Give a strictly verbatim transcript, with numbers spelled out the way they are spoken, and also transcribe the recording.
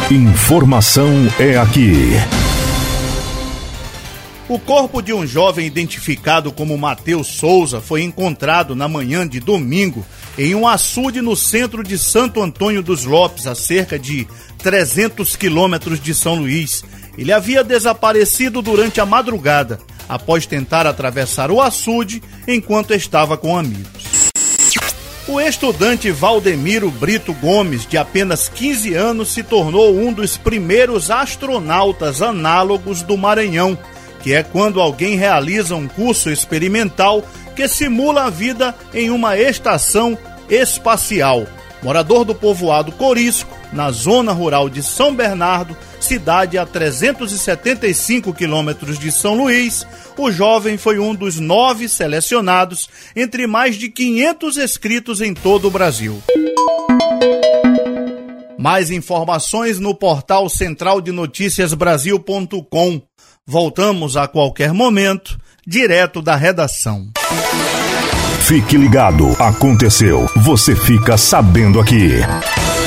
Informação é aqui. O corpo de um jovem identificado como Matheus Souza foi encontrado na manhã de domingo em um açude no centro de Santo Antônio dos Lopes, a cerca de trezentos quilômetros de São Luís. Ele havia desaparecido durante a madrugada, após tentar atravessar o açude enquanto estava com amigos. O estudante Valdemiro Brito Gomes, de apenas quinze anos, se tornou um dos primeiros astronautas análogos do Maranhão, que é quando alguém realiza um curso experimental que simula a vida em uma estação espacial. Morador do povoado Corisco, na zona rural de São Bernardo, cidade a trezentos e setenta e cinco quilômetros de São Luís, o jovem foi um dos nove selecionados entre mais de quinhentos inscritos em todo o Brasil. Mais informações no portal central de notícias brasil ponto com. Voltamos a qualquer momento, direto da redação. Fique ligado, aconteceu, você fica sabendo aqui.